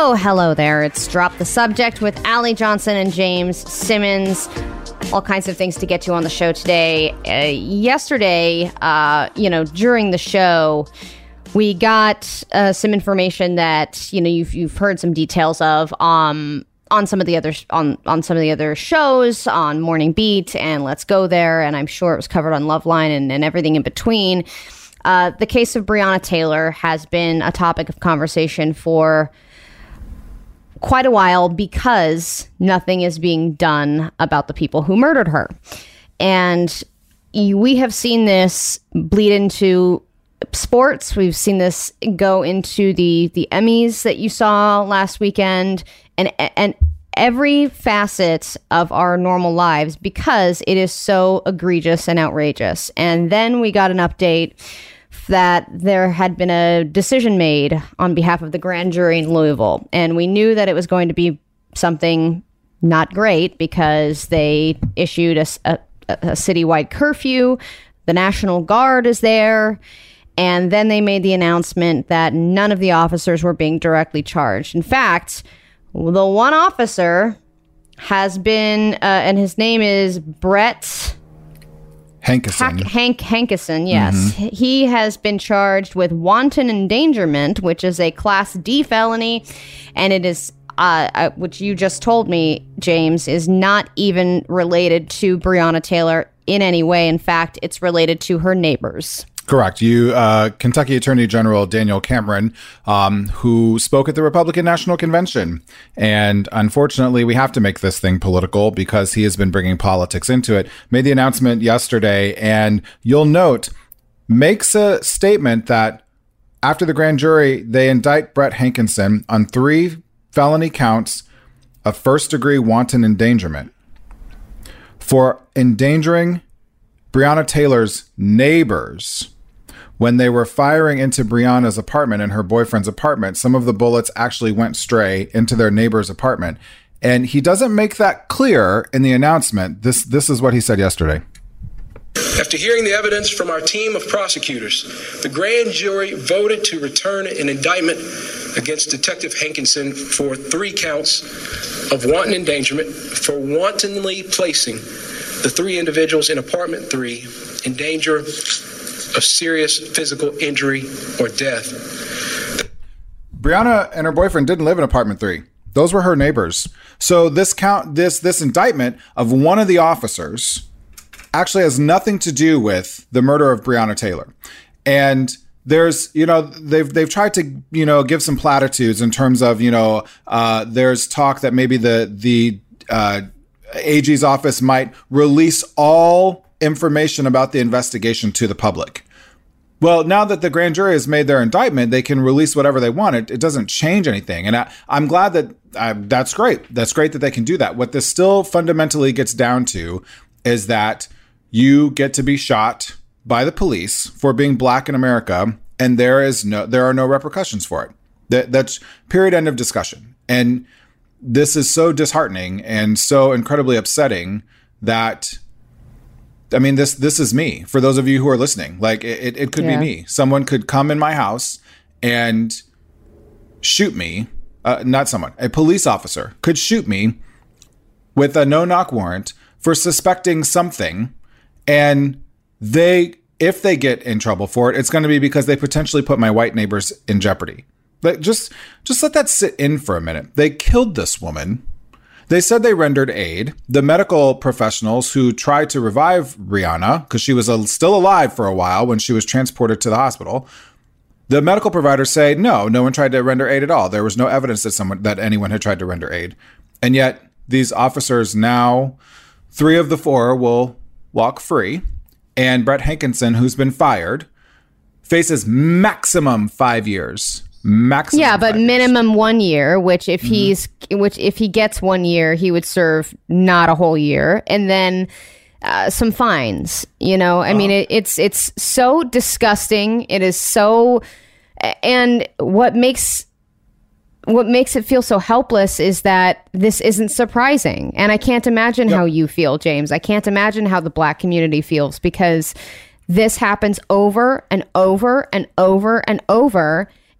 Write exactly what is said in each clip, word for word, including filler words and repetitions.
Oh, hello there. It's Drop the Subject with Allie Johnson and James Simmons. All kinds of things to get to on the show today. Uh, yesterday, uh, you know, during the show, we got uh, some information that, you know, you've you've heard some details of um, on some of the other on on some of the other shows, on Morning Beat and Let's Go There, and I'm sure it was covered on Loveline and, and everything in between. Uh, the case of Breonna Taylor has been a topic of conversation for quite a while because nothing is being done about the people who murdered her. And we have seen this bleed into sports. We've seen this go into the, the Emmys that you saw last weekend and, and every facet of our normal lives because it is so egregious and outrageous. And then we got an update that there had been a decision made on behalf of the grand jury in Louisville. And we knew that it was going to be something not great because they issued a, a, a citywide curfew. The National Guard is there. And then they made the announcement that none of the officers were being directly charged. In fact, the one officer has been, uh, and his name is Brett Hankison. Hank Hankison, yes. Mm-hmm. He has been charged with wanton endangerment, which is a Class D felony, and it is, uh, uh, which you just told me, James, is not even related to Breonna Taylor in any way. In fact, it's related to her neighbors. Correct. You, uh, Kentucky Attorney General Daniel Cameron, um, who spoke at the Republican National Convention. And unfortunately, we have to make this thing political because he has been bringing politics into it, made the announcement yesterday. And you'll note, makes a statement that after the grand jury, they indict Brett Hankison on three felony counts of first degree wanton endangerment for endangering Breonna Taylor's neighbors. When they were firing into Breonna's apartment and her boyfriend's apartment, some of the bullets actually went stray into their neighbor's apartment. And he doesn't make that clear in the announcement. This this is what he said yesterday. After hearing the evidence from our team of prosecutors, the grand jury voted to return an indictment against Detective Hankison for three counts of wanton endangerment for wantonly placing the three individuals in apartment three in danger of serious physical injury or death. Breonna and her boyfriend didn't live in apartment three. Those were her neighbors. So this count, this this indictment of one of the officers actually has nothing to do with the murder of Breonna Taylor. And there's, you know, they've they've tried to, you know, give some platitudes in terms of, you know, uh, there's talk that maybe the the uh, A G's office might release all information about the investigation to the public. Well, now that the grand jury has made their indictment, they can release whatever they want. It, it doesn't change anything. And I, I'm glad that I, that's great. That's great that they can do that. What this still fundamentally gets down to is that you get to be shot by the police for being black in America, and there is no, there are no repercussions for it. That, that's period, end of discussion. And this is so disheartening and so incredibly upsetting that, I mean, this this is me. For those of you who are listening, like it, it could yeah. be me. Someone could come in my house and shoot me. Uh, not someone, a police officer could shoot me with a no-knock warrant for suspecting something. And they, if they get in trouble for it, it's going to be because they potentially put my white neighbors in jeopardy. But just just let that sit in for a minute. They killed this woman. They said they rendered aid. The medical professionals who tried to revive Breonna, because she was a, still alive for a while when she was transported to the hospital, the medical providers say, no, no one tried to render aid at all. There was no evidence that someone that anyone had tried to render aid. And yet these officers now, three of the four will walk free. And Brett Hankison, who's been fired, faces maximum five years. Maximum yeah, but minimum years. one year, which if mm-hmm. he's which if he gets one year, he would serve not a whole year, and then uh, some fines. You know, I uh-huh. mean, it, it's it's so disgusting. It is so, and what makes what makes it feel so helpless is that this isn't surprising, and I can't imagine yep. how you feel, James. I can't imagine how the Black community feels because this happens over and over and over and over.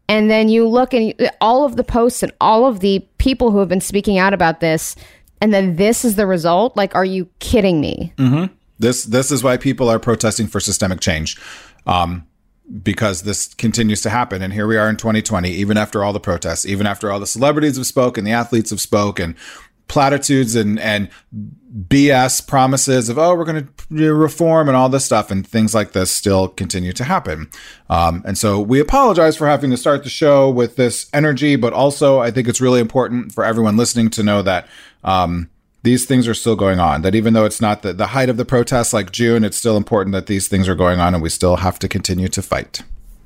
And then you look and you, all of the posts and all of the people who have been speaking out about this, and then this is the result. Like, are you kidding me? Mm-hmm. This this is why people are protesting for systemic change, um, because this continues to happen. And here we are in twenty twenty, even after all the protests, even after all the celebrities have spoken, the athletes have spoken, platitudes and and B S promises of, oh, we're going to reform and all this stuff, and things like this still continue to happen. Um, and so we apologize for having to start the show with this energy, but also I think it's really important for everyone listening to know that um, these things are still going on, that even though it's not the, the height of the protests like June, it's still important that these things are going on and we still have to continue to fight.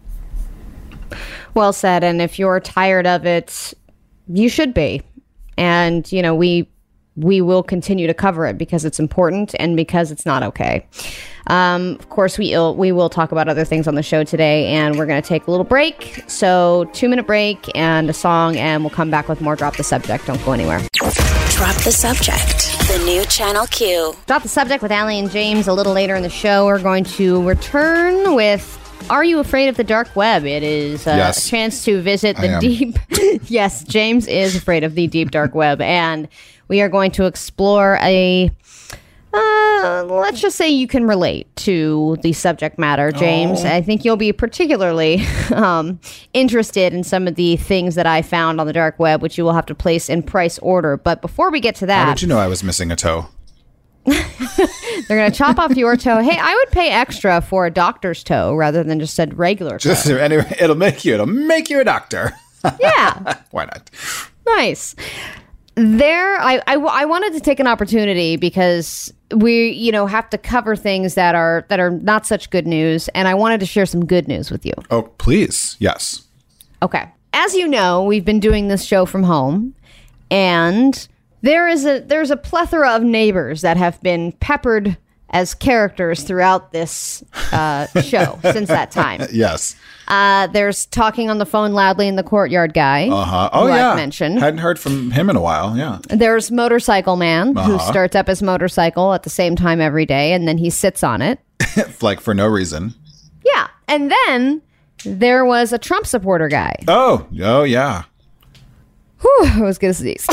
Well said. And if you're tired of it, you should be. And, you know, we we will continue to cover it because it's important and because it's not okay. Um, of course, we il- we will talk about other things on the show today, and we're going to take a little break. So two minute break and a song, and we'll come back with more Drop the Subject. Don't go anywhere. Drop the Subject, the new Channel Q. Drop the Subject with Allie and James. A little later in the show, we're going to return with Are You Afraid of the Dark Web? It is a Yes. chance to visit the I am. deep... Yes, James is afraid of the deep, dark web. And we are going to explore a... Uh, let's just say you can relate to the subject matter, James. Oh. I think you'll be particularly um, interested in some of the things that I found on the dark web, which you will have to place in price order. But before we get to that... How did you know I was missing a toe? They're going to chop off your toe. Hey, I would pay extra for a doctor's toe rather than just a regular toe. Just anyway, it'll make you it'll make you a doctor. Yeah. Why not? Nice. There, I, I, I wanted to take an opportunity because we, you know, have to cover things that are that are not such good news, and I wanted to share some good news with you. Oh, please. Yes. Okay. As you know, we've been doing this show from home, and there is a there's a plethora of neighbors that have been peppered as characters throughout this uh, show since that time. Yes. Uh, there's talking on the phone loudly in the courtyard guy. Uh-huh. Oh, who yeah. I've mentioned. Hadn't heard from him in a while. Yeah. There's Motorcycle Man, who Uh-huh. starts up his motorcycle at the same time every day, and then he sits on it. Like for no reason. Yeah. And then there was a Trump supporter guy. Oh, oh yeah. Whew, I was going to sneeze.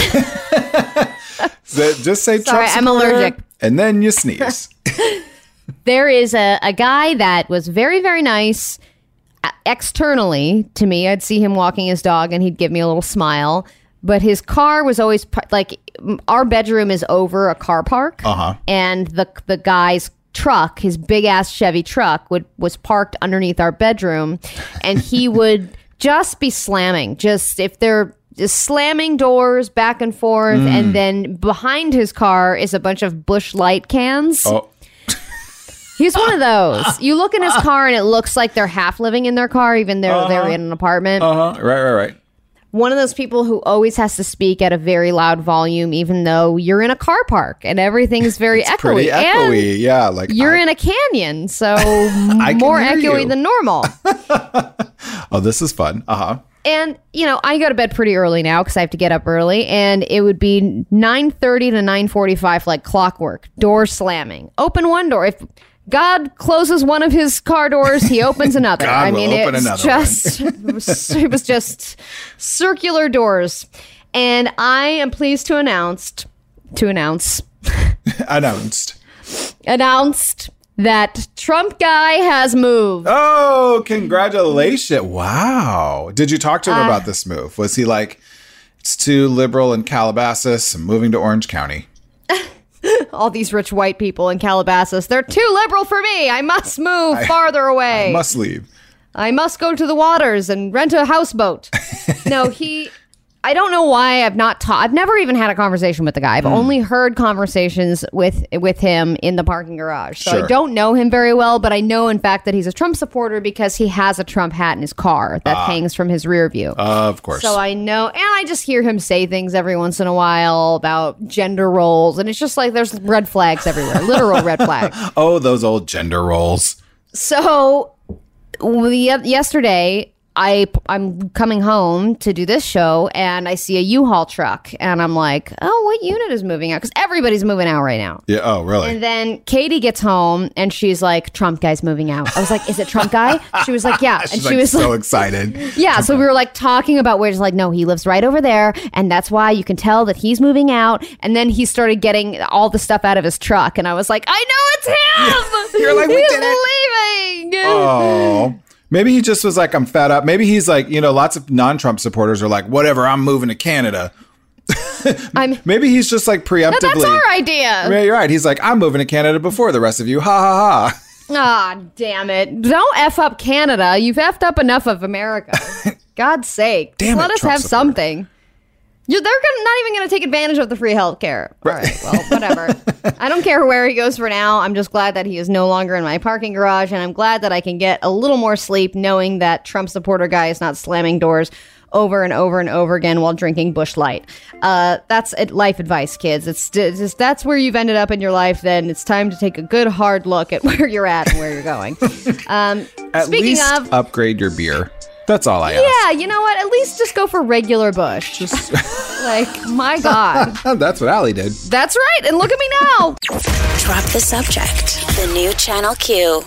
So just say Sorry, Trump I'm supporter, allergic. and then you sneeze. There is a, a guy that was very, very nice uh, externally to me. I'd see him walking his dog, and he'd give me a little smile. But his car was always par- like m- our bedroom is over a car park, Uh-huh. and the the guy's truck, his big ass Chevy truck, would was parked underneath our bedroom, and he would just be slamming. Just if they're just slamming doors back and forth, and then behind his car is a bunch of Busch Light cans. Oh, He's one of those. You look in his car and it looks like they're half living in their car, even though they're in an apartment. uh-huh. Right, right, right. One of those people who always has to speak at a very loud volume, even though you're in a car park and everything's very echoey. Pretty And echoey. Yeah. Like you're I- in a canyon, so can more hear echoey you. than normal. Oh, this is fun. Uh-huh. And, you know, I go to bed pretty early now because I have to get up early. And it would be nine thirty to nine forty-five, like clockwork. Door slamming. Open one door. If God closes one of his car doors, he opens another. God I will mean, open it's another just, it, was, it was just circular doors. And I am pleased to announce, to announce, Announced. announced that Trump guy has moved. Oh, congratulations. Wow. Did you talk to him Uh, about this move? Was he like, it's too liberal in Calabasas, I'm moving to Orange County? All these rich white people in Calabasas, they're too liberal for me. I must move farther away. I must leave. I must go to the waters and rent a houseboat. No, he... I don't know why I've not taught. I've never even had a conversation with the guy. I've Hmm. only heard conversations with with him in the parking garage. So Sure. I don't know him very well, but I know, in fact, that he's a Trump supporter because he has a Trump hat in his car that hangs from his rear view. Of course. So I know, and I just hear him say things every once in a while about gender roles, and it's just like there's red flags everywhere, literal red flags. oh, those old gender roles. So we, yesterday, I, I'm coming home to do this show and I see a U-Haul truck and I'm like, oh, what unit is moving out? Because everybody's moving out right now. Yeah. Oh, really? And then Katie gets home and she's like, Trump guy's moving out. I was like, is it Trump guy? She was like, yeah. She's and she like was so like, excited. Yeah. So we were like talking about where it's like, no, he lives right over there. And that's why you can tell that he's moving out. And then he started getting all the stuff out of his truck. And I was like, I know it's him. You're like, we he's did it. leaving. Oh. Maybe he just was like, I'm fed up. Maybe he's like, you know, lots of non-Trump supporters are like, whatever, I'm moving to Canada. I'm, Maybe he's just like preemptively. no, that's our idea. Yeah, you're right. He's like, I'm moving to Canada before the rest of you. Ha ha ha. Ah, oh, damn it. Don't F up Canada. You've effed up enough of America. God's sake. Damn Let it, us Trump have supporter. something. You're, they're gonna, not even going to take advantage of the free health care. All right, well, whatever. I don't care where he goes for now. I'm just glad that he is no longer in my parking garage, and I'm glad that I can get a little more sleep knowing that Trump supporter guy is not slamming doors over and over and over again while drinking Busch Light. Uh, that's it, life advice, kids. It's, it's just, that's where you've ended up in your life. Then it's time to take a good hard look at where you're at and where you're going. Um, At speaking least of, upgrade your beer. That's all I ask. yeah, you know what? At least just go for regular Busch. Just Like, my God. that's what Allie did. That's right. And look at me now. Drop the subject. The new Channel Q.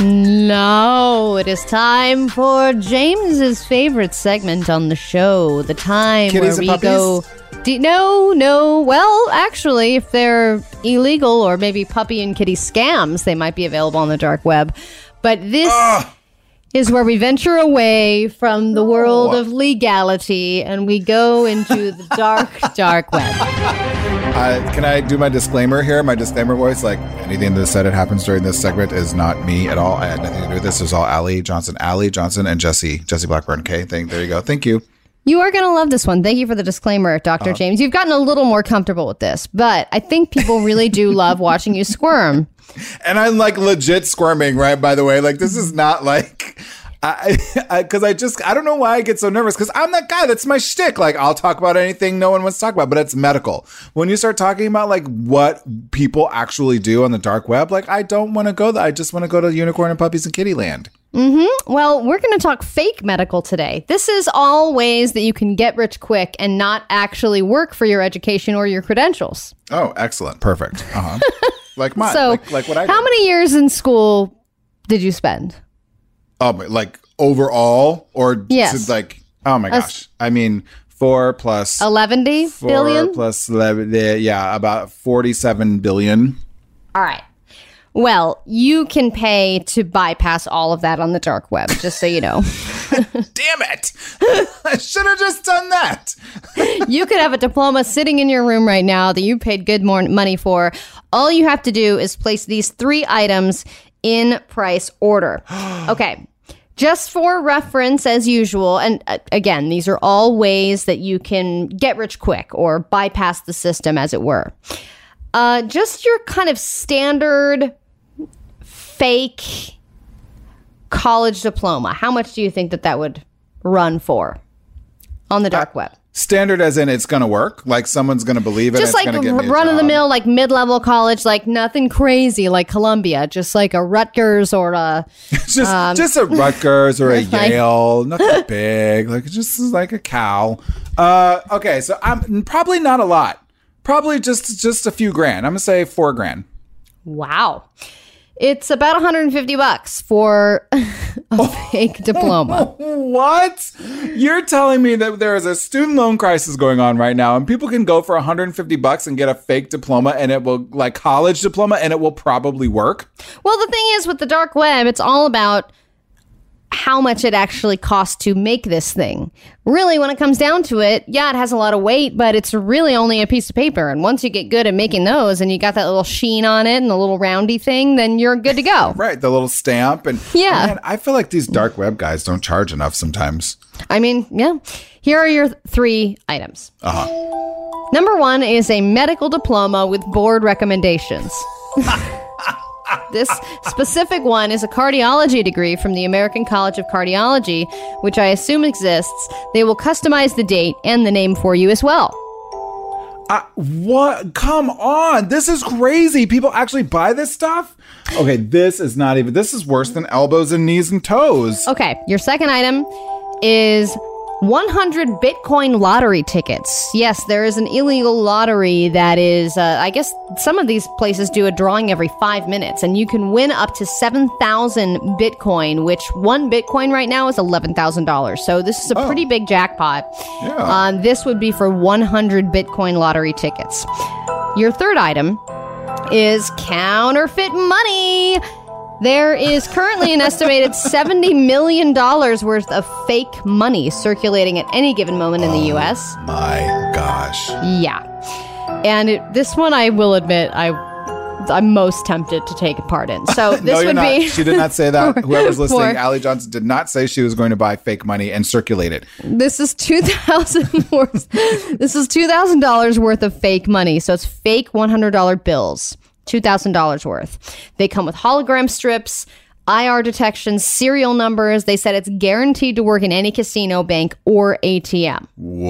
No, it is time for James's favorite segment on the show. The time Kitties where and we go. Do, no, no. Well, actually, if they're illegal or maybe puppy and kitty scams, they might be available on the dark web. But this Ugh. is where we venture away from the world of legality and we go into the dark, dark web. Uh, can I do my disclaimer here? My disclaimer voice, like anything that said it happens during this segment is not me at all. I had nothing to do with this. It was all Allie Johnson, Allie Johnson, and Jesse, Jesse Blackburn. Okay, thing. There you go. Thank you. You are going to love this one. Thank you for the disclaimer, Doctor Uh, James. You've gotten a little more comfortable with this, but I think people really do love watching you squirm. And I'm like legit squirming, right? By the way, like this is not like, I, because I, I just, I don't know why I get so nervous because I'm that guy. That's my shtick. Like I'll talk about anything no one wants to talk about, but it's medical. When you start talking about like what people actually do on the dark web, like I don't want to go there. I just want to go to Unicorn and Puppies and Kitty Land. Mm-hmm. Well, we're going to talk fake medical today. This is all ways that you can get rich quick and not actually work for your education or your credentials. Oh, excellent. Perfect. Uh-huh. Like mine. So, like, like what I how did. many years in school did you spend? Oh, but like overall or Yes. to like, oh my gosh. I mean, four plus eleven four billion? plus eleven. Yeah, about forty-seven billion. All right. Well, you can pay to bypass all of that on the dark web, just so you know. Damn it. I should have just done that. You could have a diploma sitting in your room right now that you paid good more money for. All you have to do is place these three items in price order. Okay. Just for reference, as usual, and uh, again, these are all ways that you can get rich quick or bypass the system, as it were. Uh, just your kind of standard fake college diploma. How much do you think that that would run for on the dark Uh, web? Standard as in it's going to work? Like someone's going to believe it? Just and like it's going to get me a run of the job? mill, like mid-level college, like nothing crazy like Columbia, just like a Rutgers or a... just, just a Rutgers or a like- Yale. Nothing big. Like just like a cow. Uh, okay, so I'm probably not a lot. Probably just just a few grand. I'm going to say four grand. Wow. It's about one hundred fifty bucks for a fake diploma. What? You're telling me that there is a student loan crisis going on right now and people can go for one hundred fifty bucks and get a fake diploma and it will, like college diploma, and it will probably work? Well, the thing is with the dark web, it's all about how much it actually costs to make this thing. Really, when it comes down to it, yeah, it has a lot of weight, but it's really only a piece of paper. And once you get good at making those and you got that little sheen on it and the little roundy thing, then you're good to go. Right, the little stamp. And Yeah. man, I feel like these dark web guys don't charge enough sometimes. I mean, yeah. Here are your th- three items. Uh-huh. Number one is a medical diploma with board recommendations. This specific one is a cardiology degree from the American College of Cardiology, which I assume exists. They will customize the date and the name for you as well. Uh, what? Come on. This is crazy. People actually buy this stuff? Okay, this is not even, this is worse than elbows and knees and toes. Okay, your second item is one hundred Bitcoin lottery tickets. Yes, there is an illegal lottery that is, uh, I guess some of these places do a drawing every five minutes, and you can win up to seven thousand Bitcoin, which one Bitcoin right now is eleven thousand dollars. So this is a Oh. pretty big jackpot. Yeah. Um, this would be for one hundred Bitcoin lottery tickets. Your third item is counterfeit money. There is currently an estimated seventy million dollars worth of fake money circulating at any given moment in the U S. My gosh. Yeah. And it, this one, I will admit, I, I'm most tempted to take part in. So this no, you're would not. be... She did not say that. Whoever's listening, for- Allie Johnson did not say she was going to buy fake money and circulate it. This is two thousand dollars worth. This is two thousand dollars worth of fake money. So it's fake one hundred dollar bills. two thousand dollars worth. They come with hologram strips, I R detection, serial numbers. They said it's guaranteed to work in any casino, bank, or A T M.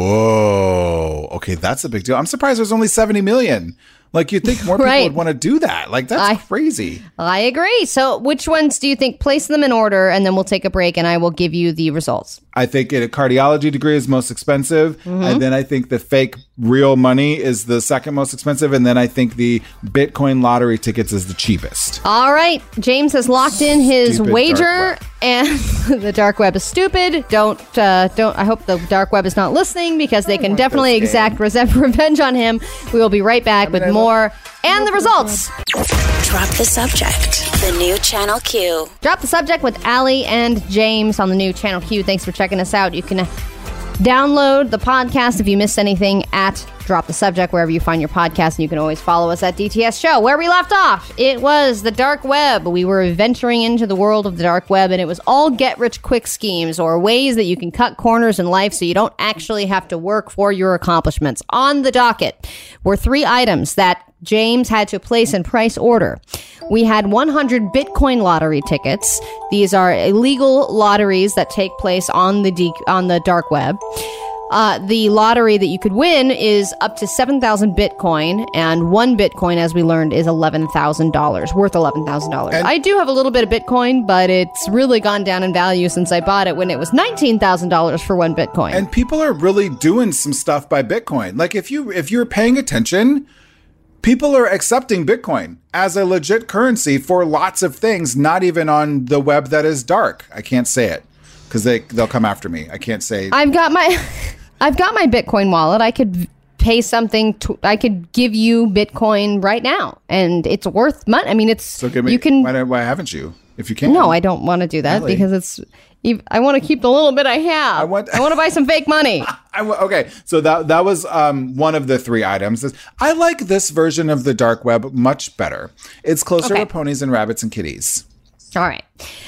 Whoa. Okay, that's a big deal. I'm surprised there's only seventy million. Like, you'd think more people Right. would want to do that. Like, that's I- crazy. I agree. So which ones do you think? Place them in order, and then we'll take a break, and I will give you the results. I think a cardiology degree is most expensive. Mm-hmm. And then I think the fake real money is the second most expensive. And then I think the Bitcoin lottery tickets is the cheapest. All right. James has locked in his Stupid wager, dark web. and the dark web is stupid. Don't, uh, don't. I hope the dark web is not listening, because they can want definitely this game. exact rese- revenge on him. We will be right back with I more and the results. Drop the subject. The new Channel Q. Drop the subject with Allie and James on the new Channel Q. Thanks for checking us out. You can uh, download the podcast if you missed anything at Drop the Subject, wherever you find your podcast. And you can always follow us at D T S Show. Where we left off, it was the dark web. We were venturing into the world of the dark web, and it was all get-rich-quick schemes or ways that you can cut corners in life so you don't actually have to work for your accomplishments. On the docket were three items that James had to place in price order. We had one hundred Bitcoin lottery tickets. These are illegal lotteries that take place on the de- on the dark web. Uh, the lottery that you could win is up to seven thousand Bitcoin, and one Bitcoin, as we learned, is eleven thousand dollars, worth eleven thousand dollars. And- I do have a little bit of Bitcoin, but it's really gone down in value since I bought it when it was nineteen thousand dollars for one Bitcoin. And people are really doing some stuff by Bitcoin. Like, if you if you're paying attention, people are accepting Bitcoin as a legit currency for lots of things, not even on the web that is dark. I can't say it because they, they'll come after me. I can't say. I've got my I've got my Bitcoin wallet. I could pay something to, I could give you Bitcoin right now, and it's worth money. I mean, it's so give me, you can why, why haven't you? If you can. No, I don't want to do that Really? because it's I want to keep the little bit I have. I want- I want to buy some fake money. I w- okay, so that that was um, one of the three items. I like this version of the dark web much better. It's closer Okay. to ponies and rabbits and kitties. All right.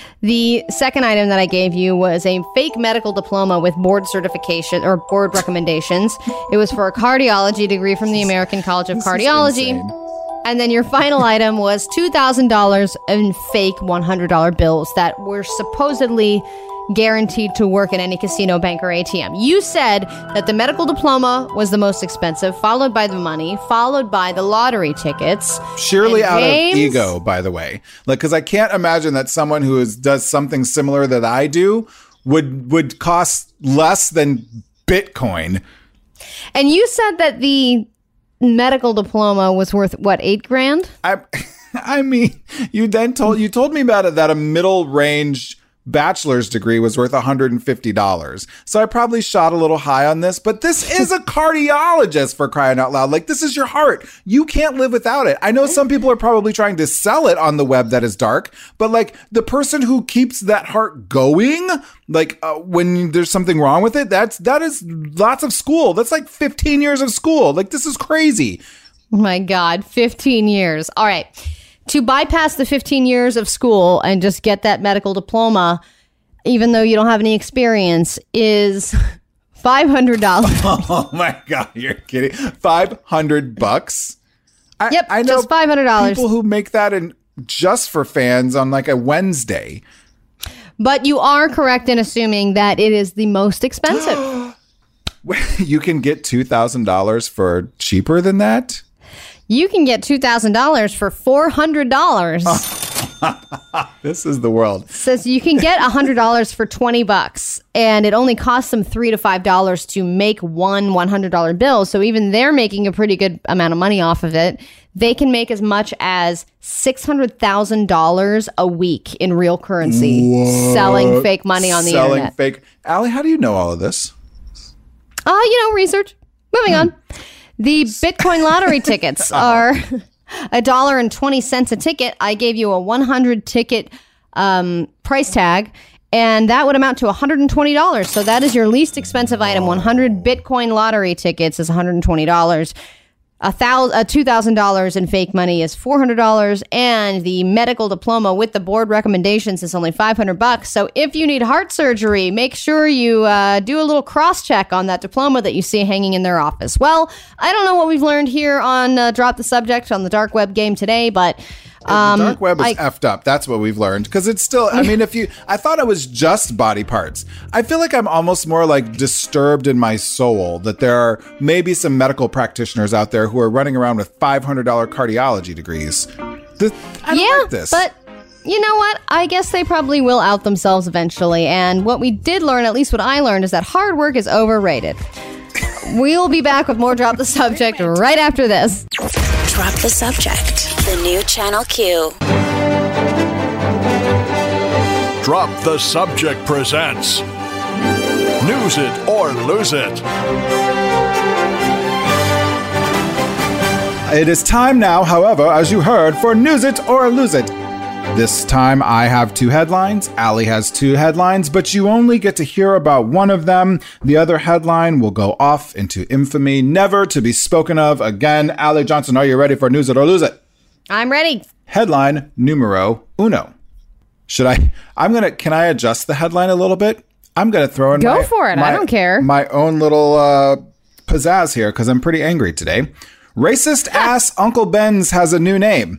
The second item that I gave you was a fake medical diploma with board certification or board recommendations. It was for a cardiology degree from the American College of This is Cardiology. insane. And then your final item was two thousand dollars in fake one hundred dollar bills that were supposedly guaranteed to work in any casino, bank, or A T M. You said that the medical diploma was the most expensive, followed by the money, followed by the lottery tickets. Surely And out James- of ego, by the way. Like, because I can't imagine that someone who is, does something similar that I do would would cost less than Bitcoin. And you said that the medical diploma was worth, what, eight grand? I, I mean, you then told you told me about it that a middle range bachelor's degree was worth one hundred fifty dollars. So I probably shot a little high on this, but this is a cardiologist, for crying out loud. Like, this is your heart. You can't live without it. I know some people are probably trying to sell it on the web that is dark, but like the person who keeps that heart going, like uh, when there's something wrong with it, that's that is lots of school. That's like fifteen years of school. Like, this is crazy. Oh my God, fifteen years. All right. To bypass the fifteen years of school and just get that medical diploma, even though you don't have any experience, is five hundred dollars. Oh my God, you're kidding. five hundred bucks? I, Yep, I know just five hundred dollars. people who make that in just for fans on like a Wednesday. But you are correct in assuming that it is the most expensive. You can get two thousand dollars for cheaper than that? You can get two thousand dollars for four hundred dollars. This is the world. Says you can get one hundred dollars for twenty bucks, and it only costs them three to five dollars to make one one hundred dollar bill. So even they're making a pretty good amount of money off of it. They can make as much as six hundred thousand dollars a week in real currency What? selling fake money on the Selling internet. fake. Allie, how do you know all of this? Uh, you know, research. Moving on. The Bitcoin lottery tickets are a dollar and twenty cents a ticket. I gave you a one hundred ticket um, price tag, and that would amount to one hundred twenty dollars. So that is your least expensive item. one hundred Bitcoin lottery tickets is one hundred twenty dollars. A thousand, uh, two thousand dollars in fake money is four hundred dollars, and the medical diploma with the board recommendations is only five hundred bucks. So if you need heart surgery, make sure you uh, do a little cross check on that diploma that you see hanging in their office. Well, I don't know what we've learned here on uh, Drop the Subject on the dark web game today, but um, the dark web is I, effed up. That's what we've learned. Because it's still, I mean, if you, I thought it was just body parts. I feel like I'm almost more like disturbed in my soul that there are maybe some medical practitioners out there who are running around with five hundred dollars cardiology degrees. The, I don't yeah, like this. But you know what? I guess they probably will out themselves eventually. And what we did learn, at least what I learned, is that hard work is overrated. We'll be back with more Drop the Subject right after this. Drop the Subject. The new Channel Q. Drop the Subject presents News It or Lose It. It is time now, however, as you heard, for News It or Lose It. This time I have two headlines. Allie has two headlines, but you only get to hear about one of them. The other headline will go off into infamy, never to be spoken of again. Allie Johnson, are you ready for News It or Lose It? I'm ready. Headline numero uno. Should I, I'm going to, can I adjust the headline a little bit? I'm going to throw in Go my, for it. I my- don't care. my own little uh, pizzazz here because I'm pretty angry today. Racist ass Uncle Ben's has a new name.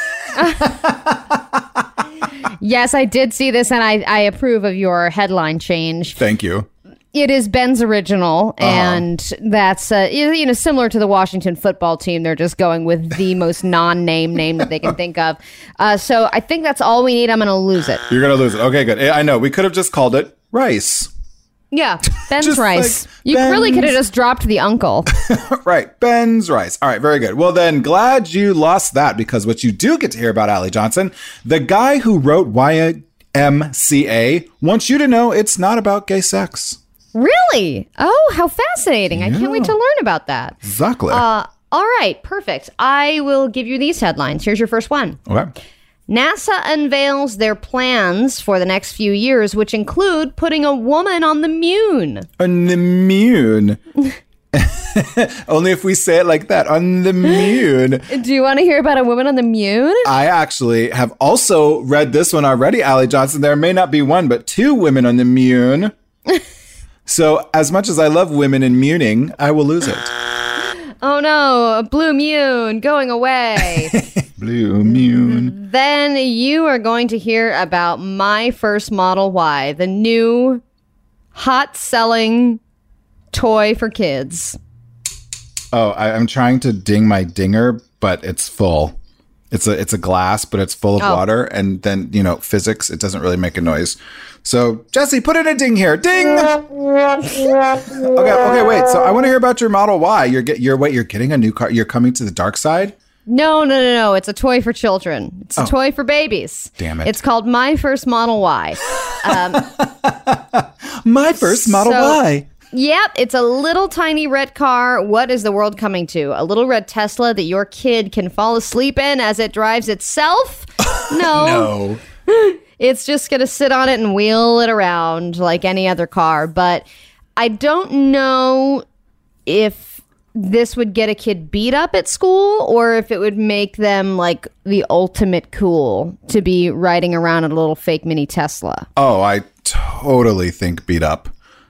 Yes, I did see this, and I, I approve of your headline change. Thank you. It is Ben's original, Uh-huh. and that's uh, you you know similar to the Washington football team. They're just going with the most non-name name that they can think of. Uh, so I think that's all we need. I'm going to lose it. You're going to lose it. Okay, good. I know. We could have just called it Rice. Yeah, Ben's Just rice. like You really could have Ben's- just dropped the uncle. Right. Ben's Rice. All right. Very good. Well, then, glad you lost that because what you do get to hear about Allie Johnson, the guy who wrote Y M C A, wants you to know it's not about gay sex. Really? Oh, how fascinating. I can't wait to learn about that. Exactly. Uh, all right, perfect. I will give you these headlines. Here's your first one. okay. NASA unveils their plans for the next few years, which include putting a woman on the moon. On the moon. Only if we say it like that. On the moon. Do you want to hear about a woman on the moon? I actually have also read this one already, Allie Johnson. There may not be one, but two women on the moon. So as much as I love women in mooning, I will lose it. Oh no, a blue moon going away. Blue moon. Then you are going to hear about my first Model Y, the new hot selling toy for kids. Oh, I, I'm trying to ding my dinger, but it's full. It's a it's a glass, but it's full of Oh. water, and then you know physics. It doesn't really make a noise. So Jesse, put in a ding here. Ding. Okay, okay, wait. So I want to hear about your Model Y. You're get you're wait. You're getting a new car. You're coming to the dark side. No, no, no, no. It's a toy for children. It's a Oh. toy for babies. Damn it. It's called My First Model Y. My first Model So- Y. Yep, it's a little tiny red car. What is the world coming to? A little red Tesla that your kid can fall asleep in as it drives itself? No. No. It's just going to sit on it and wheel it around like any other car. But I don't know if this would get a kid beat up at school or if it would make them like the ultimate cool to be riding around in a little fake mini Tesla. Oh, I totally think beat up.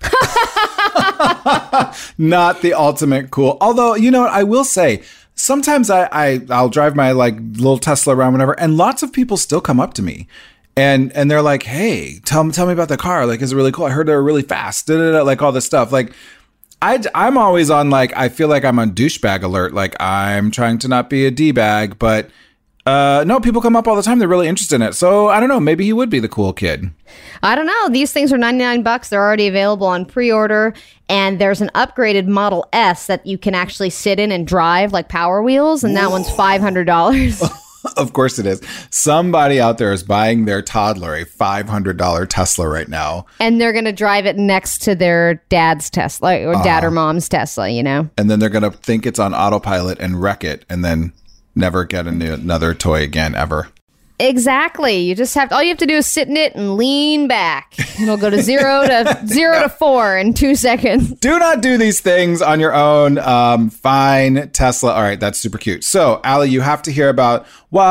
Not the ultimate cool. Although, you know what, I will say, sometimes I, I, I'll drive my like little Tesla around whenever, and lots of people still come up to me. And and they're like, hey, tell me, tell me about the car. Like, is it really cool? I heard they were really fast. Da, da, da, like all this stuff. Like, I, I'm always on like, I feel like I'm on douchebag alert. Like, I'm trying to not be a D-bag, but Uh, no, people come up all the time. They're really interested in it. So I don't know. Maybe he would be the cool kid. I don't know. These things are ninety-nine bucks. They're already available on pre-order. And there's an upgraded Model S that you can actually sit in and drive like Power Wheels. And that Whoa. one's five hundred dollars. Of course it is. Somebody out there is buying their toddler a five hundred dollars Tesla right now. And they're going to drive it next to their dad's Tesla or uh, dad or mom's Tesla, you know? And then they're going to think it's on autopilot and wreck it and then never get a new, another toy again, ever. Exactly. You just have to, all you have to do is sit in it and lean back. It'll go to zero to zero to four in two seconds. Do not do these things on your own. Um, fine, Tesla. All right, that's super cute. So, Allie, you have to hear about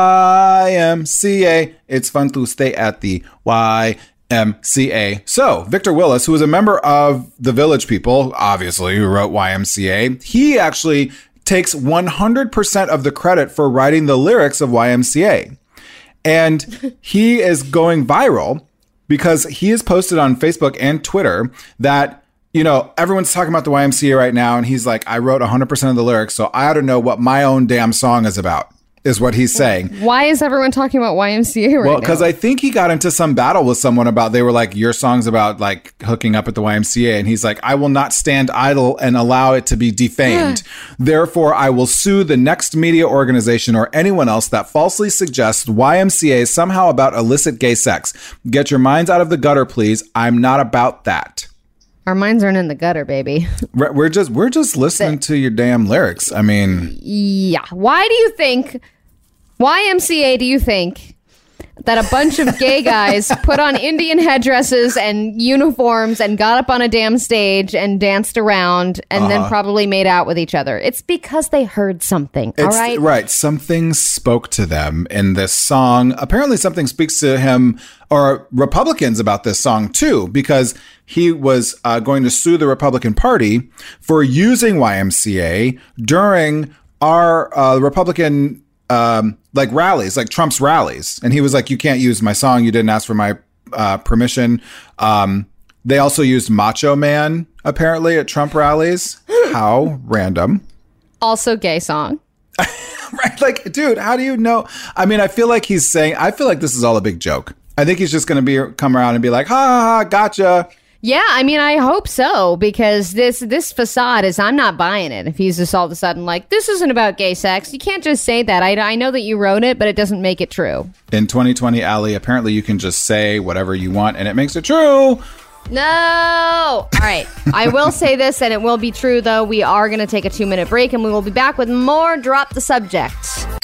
Y M C A. It's fun to stay at the Y M C A. So, Victor Willis, who was a member of the Village People, obviously, who wrote Y M C A, he actually takes one hundred percent of the credit for writing the lyrics of Y M C A. And he is going viral because he has posted on Facebook and Twitter that, you know, everyone's talking about the Y M C A right now. And he's like, I wrote one hundred percent of the lyrics, so I ought to know what my own damn song is about, is what he's saying. Why is everyone talking about Y M C A right well, now? Well, because I think he got into some battle with someone about, they were like, your song's about like hooking up at the Y M C A. And he's like, I will not stand idle and allow it to be defamed. Therefore, I will sue the next media organization or anyone else that falsely suggests Y M C A is somehow about illicit gay sex. Get your minds out of the gutter, please. I'm not about that. Our minds aren't in the gutter, baby. We're just we're just listening to your damn lyrics. I mean, yeah. Why do you think Y M C A? Do you think that a bunch of gay guys put on Indian headdresses and uniforms and got up on a damn stage and danced around and uh-huh. then probably made out with each other? It's because they heard something. All it's, right, right. Something spoke to them in this song. Apparently, something speaks to him or Republicans about this song too, because he was uh, going to sue the Republican Party for using Y M C A during our uh, Republican um, like rallies, like Trump's rallies. And he was like, you can't use my song. You didn't ask for my uh, permission. Um, they also used Macho Man, apparently, at Trump rallies. How random. Also gay song. Right. Like, dude, how do you know? I mean, I feel like he's saying, I feel like this is all a big joke. I think he's just going to be come around and be like, ha, ha, ha, gotcha. Yeah, I mean, I hope so, because this this facade is, I'm not buying it. If he's just all of a sudden like, this isn't about gay sex. You can't just say that. I, I know that you wrote it, but it doesn't make it true. In twenty twenty, Allie, apparently you can just say whatever you want and it makes it true. No. All right. I will say this, and it will be true, though. We are going to take a two-minute break, and we will be back with more Drop the Subject.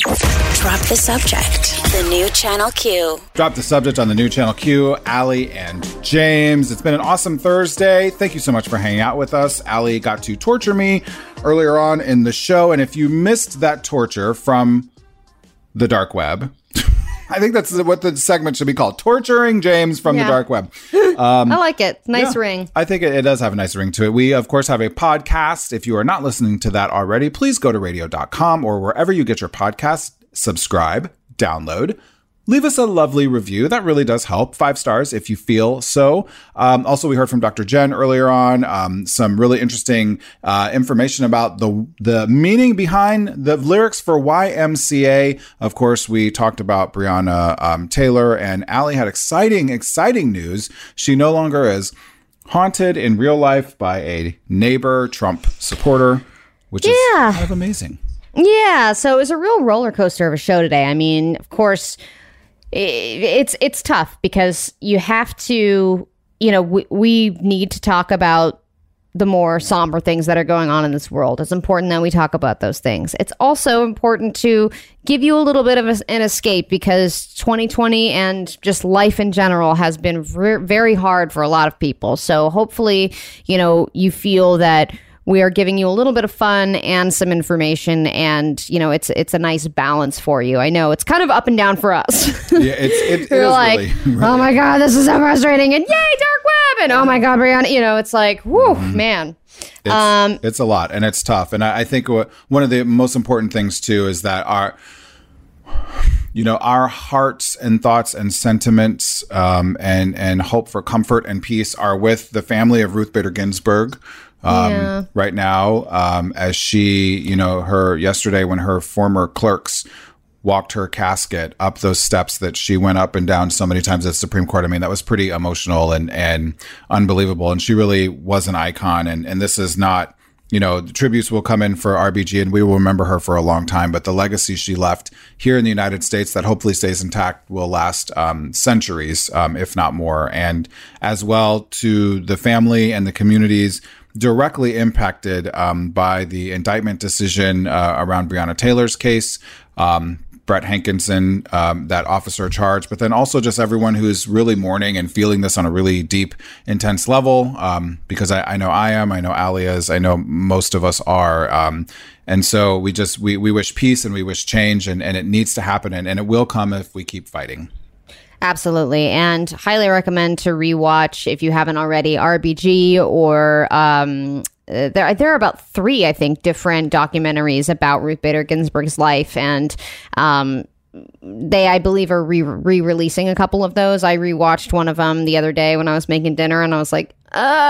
Drop the Subject. The new Channel Q. Drop the Subject on the new Channel Q. Allie and James. It's been an awesome Thursday. Thank you so much for hanging out with us. Allie got to torture me earlier on in the show, and if you missed that torture from the dark web, I think that's what the segment should be called. Torturing James from yeah. the dark web. Um, I like it. Nice yeah, ring. I think it, it does have a nice ring to it. We, of course, have a podcast. If you are not listening to that already, please go to radio dot com or wherever you get your podcasts. Subscribe, download, leave us a lovely review. That really does help. Five stars if you feel so. Um, also, we heard from Doctor Jen earlier on, um, some really interesting uh, information about the the meaning behind the lyrics for Y M C A. Of course, we talked about Breonna um, Taylor, and Allie had exciting, exciting news. She no longer is haunted in real life by a neighbor Trump supporter, which yeah. is kind of amazing. Yeah, so it was a real roller coaster of a show today. I mean, of course, it's it's tough because you have to, you know, we, we need to talk about the more somber things that are going on in this world. It's important that we talk about those things. It's also important to give you a little bit of a, an escape because twenty twenty and just life in general has been re- very hard for a lot of people. So hopefully, you know, you feel that we are giving you a little bit of fun and some information, and you know it's it's a nice balance for you. I know it's kind of up and down for us. Yeah, it's it, it We're is like, really, really. Oh my god, this is so frustrating, and yay, dark web, and oh my god, Breonna. You know, it's like, whoo, mm-hmm. man. It's, um, it's a lot, and it's tough. And I, I think what, one of the most important things too is that our, you know, our hearts and thoughts and sentiments um, and and hope for comfort and peace are with the family of Ruth Bader Ginsburg. Um, yeah. Right now, um, as she, you know, her yesterday when her former clerks walked her casket up those steps that she went up and down so many times at the Supreme Court. I mean, that was pretty emotional and, and unbelievable. And she really was an icon. And, and this is not, you know, the tributes will come in for R B G and we will remember her for a long time. But the legacy she left here in the United States that hopefully stays intact will last um, centuries, um, if not more. And as well to the family and the communities directly impacted um, by the indictment decision uh, around Breonna Taylor's case. Um, Brett Hankinson, um, that officer charged, but then also just everyone who's really mourning and feeling this on a really deep, intense level, um, because I, I know I am, I know Ali is, I know most of us are. Um, and so we just, we, we wish peace and we wish change, and, and it needs to happen, and, and it will come if we keep fighting. Absolutely. And highly recommend to rewatch, if you haven't already, R B G or um, there, there are about three, I think, different documentaries about Ruth Bader Ginsburg's life. And um, they, I believe, are re- re-releasing a couple of those. I rewatched one of them the other day when I was making dinner, and I was like,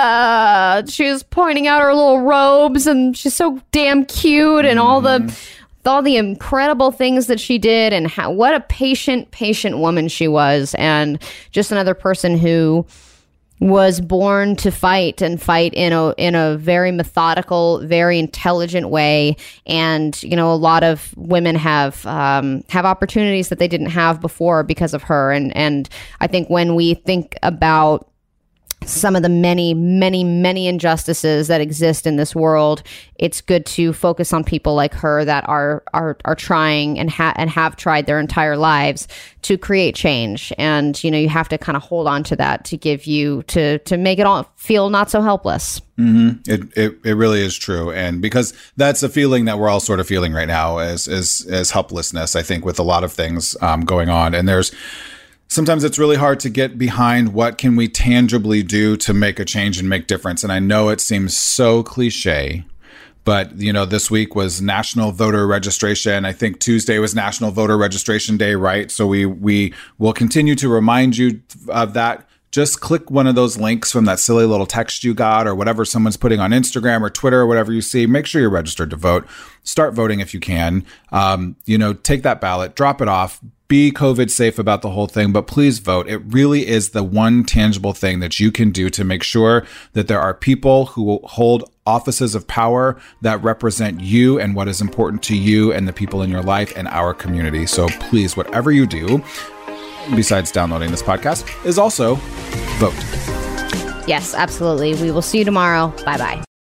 uh, she was pointing out her little robes, and she's so damn cute, and mm-hmm. all the... all the incredible things that she did, and how, what a patient, patient woman she was. And just another person who was born to fight and fight in a, in a very methodical, very intelligent way. And, you know, a lot of women have, um, have opportunities that they didn't have before because of her. And, and I think when we think about some of the many, many, many injustices that exist in this world, it's good to focus on people like her that are are are trying and ha- and have tried their entire lives to create change. And you know, you have to kind of hold on to that to give you to to make it all feel not so helpless. Mm-hmm. It, it it really is true, and because that's a feeling that we're all sort of feeling right now, as as as helplessness. I think with a lot of things um, going on, and there's. Sometimes it's really hard to get behind what can we tangibly do to make a change and make difference. And I know it seems so cliche, but, you know, this week was National Voter Registration. I think Tuesday was National Voter Registration Day, right? So we we will continue to remind you of that. Just click one of those links from that silly little text you got or whatever someone's putting on Instagram or Twitter or whatever you see. Make sure you're registered to vote. Start voting if you can. Um, you know, take that ballot, drop it off. Be COVID safe about the whole thing, but please vote. It really is the one tangible thing that you can do to make sure that there are people who hold offices of power that represent you and what is important to you and the people in your life and our community. So please, whatever you do, besides downloading this podcast, is also vote. Yes, absolutely. We will see you tomorrow. Bye-bye.